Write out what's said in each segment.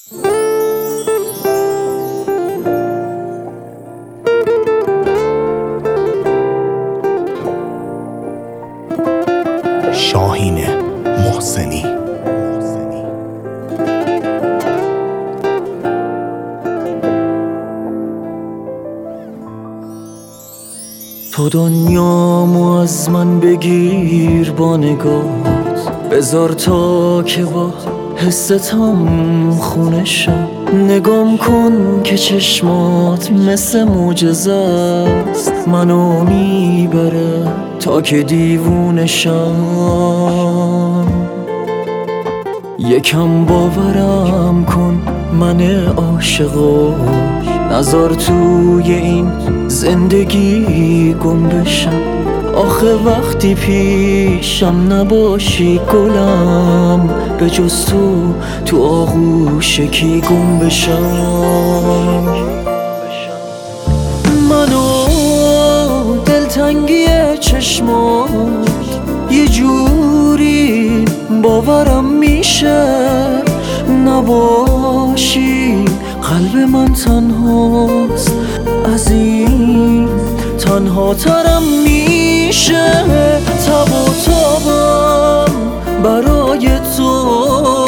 شاهین محسنی. تو دنیامو از من بگیر با نگات، بذار تا که با حستم خونه شم. نگام کن که چشمات مثل معجزه است، منو میبره تا که دیوونه شم. یکم باورم کن من عاشقو، نذار توی این زندگی گم بشم. آخه وقتی پیشم نباشی گلم، به جز تو آغوش کی گم بشم. منو دلتنگی چشمات یه جوری باورم میشه، نباشی قلب من تنهاست، از این تنها ترم میشه. تب و تابم برای تو،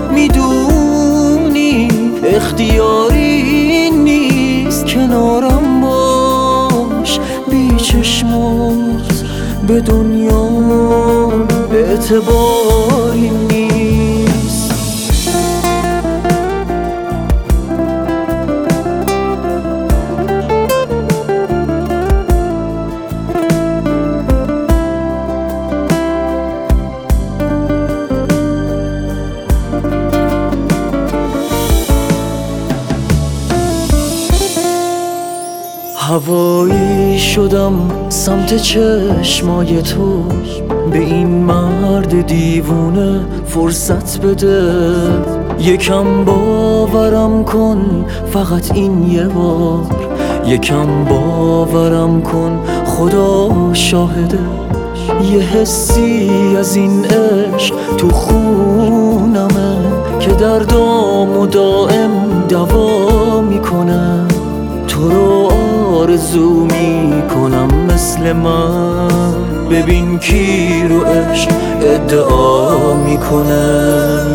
میدونی اختیاری نیست، کنارم باش بی چشمات به دنیا اعتباری نیست. هوایی شدم سمت چشمای تو، به این مرد دیوونه فرصت بده. یکم باورم کن فقط این یه بار، یکم باورم کن خدا شاهده. یه حسی از این عشق تو خونمه که دردامو دائم دوا میکنه. تو رو آرزو میکنم مثل من، ببین کی رو عشق ادعا میکنه.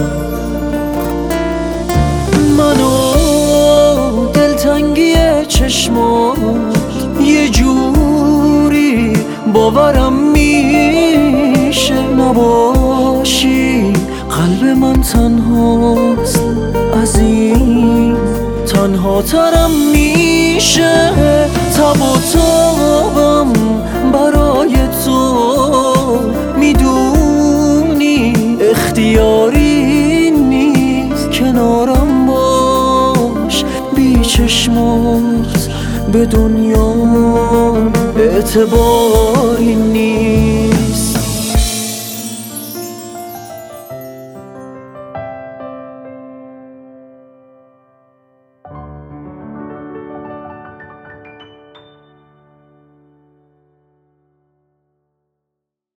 منو دلتنگی چشمات یه جوری باورم میشه، نباشی قلب من تنهاست، از این تنها ترم میشه. تب و تابم برای تو، میدونی اختیاری نیست، کنارم باش بی چشمات به دنیا اعتباری نیست.